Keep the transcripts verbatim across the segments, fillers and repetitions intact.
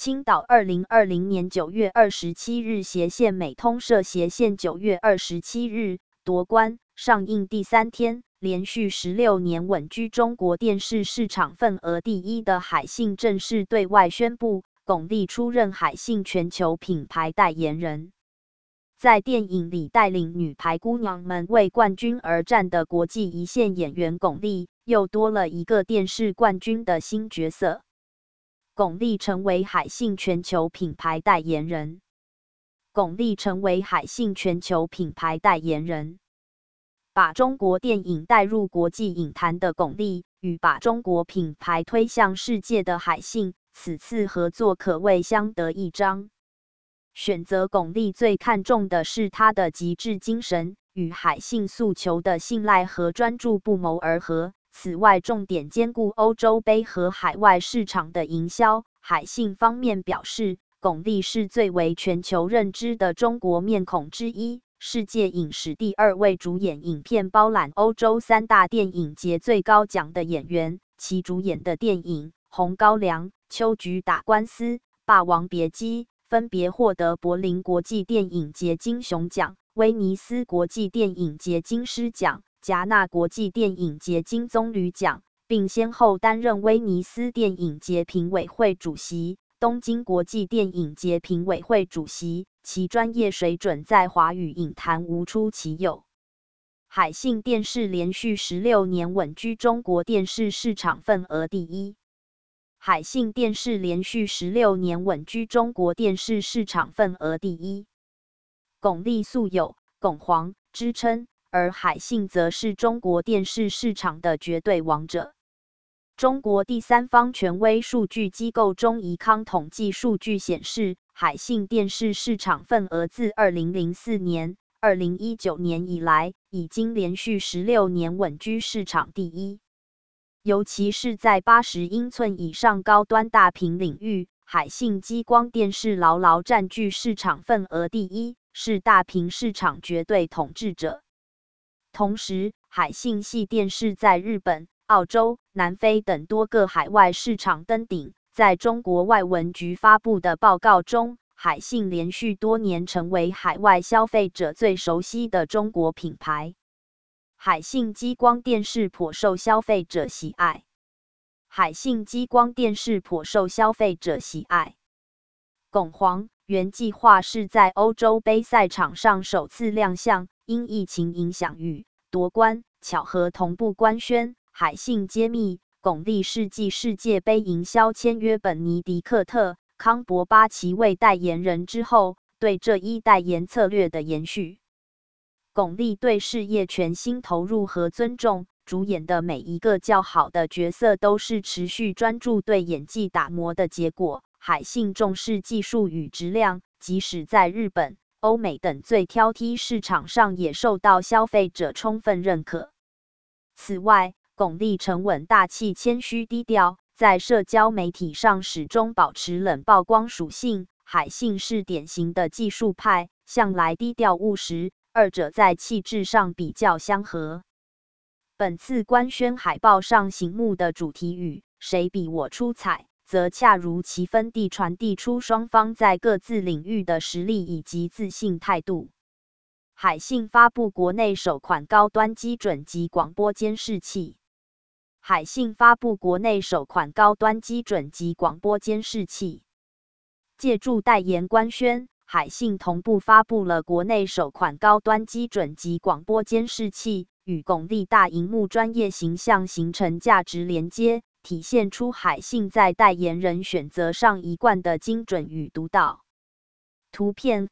青岛二零二零年九月二十七日斜线美通社斜线九月二十七日夺冠上映第三天，连续十六年稳居中国电视市场份额第一的海信正式对外宣布，巩俐出任海信全球品牌代言人。在电影里带领女排姑娘们为冠军而战的国际一线演员巩俐，又多了一个电视冠军的新角色。巩俐成为海信全球品牌代言人。巩俐成为海信全球品牌代言人。把中国电影带入国际影坛的巩俐，与把中国品牌推向世界的海信，此次合作可谓相得益彰。选择巩俐最看重的是她的极致精神，与海信诉求的信赖和专注不谋而合。此外，重点兼顾欧洲杯和海外市场的营销。海信方面表示，巩俐是最为全球认知的中国面孔之一，世界影史第二位主演影片包揽欧洲三大电影节最高奖的演员，其主演的电影《红高粱》、《秋菊打官司》、《霸王别姬》分别获得柏林国际电影节金熊奖、威尼斯国际电影节金狮奖、戛纳国际电影节金棕榈奖，并先后担任威尼斯电影节评委会主席、东京国际电影节评委会主席，其专业水准在华语影坛无出其右。海信电视连续十六年稳居中国电视市场份额第一。海信电视连续十六年稳居中国电视市场份额第一。巩俐素有“巩皇”之称，而海信则是中国电视市场的绝对王者。中国第三方权威数据机构中宜康统计数据显示，海信电视市场份额自二零零四年、二零一九年以来，已经连续十六年稳居市场第一。尤其是在八十英寸以上高端大屏领域，海信激光电视牢牢占据市场份额第一，是大屏市场绝对统治者。同时，海信系电视在日本、澳洲、南非等多个海外市场登顶。在中国外文局发布的报告中，海信连续多年成为海外消费者最熟悉的中国品牌。海信激光电视颇受消费者喜爱。海信激光电视颇受消费者喜爱。巩皇原计划是在欧洲杯赛场上首次亮相，因疫情影响与夺冠巧合同步官宣。海信揭秘，巩俐是继世界杯营销签约本尼迪克特·康伯巴奇为代言人之后，对这一代言策略的延续。巩俐对事业全心投入和尊重，主演的每一个较好的角色都是持续专注对演技打磨的结果。海信重视技术与质量，即使在日本、欧美等最挑剔市场上也受到消费者充分认可。此外，巩俐沉稳大气、谦虚低调，在社交媒体上始终保持冷曝光属性。海信是典型的技术派，向来低调务实，二者在气质上比较相合。本次官宣海报上醒目的主题语“谁比我出彩”，则恰如其分地传递出双方在各自领域的实力以及自信态度。海信发布国内首款高端基准级广播监视器。海信发布国内首款高端基准级广播监视器。借助代言官宣，海信同步发布了国内首款高端基准级广播监视器，与巩俐大荧幕专业形象形成价值连接，体现出海信在代言人选择上一贯的精准与独到。图片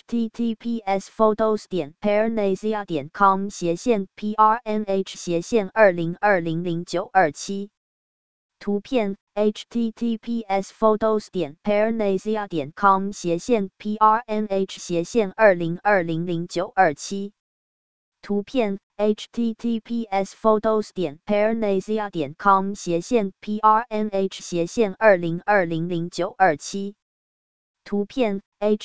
：https photos 点 parnasia 点 com 斜线 prnh 斜线二零二零零九二七。图片 ：https photos 点 parnasia 点 com 斜线 prnh 斜线二零二零零九二七。图片 ：https photos 点 parnasia 点 com 斜线 prnh 斜线二零二零零九二七。图片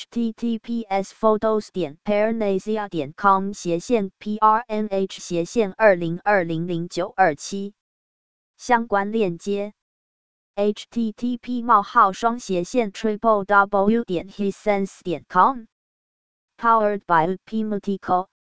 ：https photos 点 parnasia 点 com 斜线 prnh 斜线二零二零零九二七。相关链接 h t t p 冒号双斜线 triple w 点 hisense 点 com Powered by Pimatico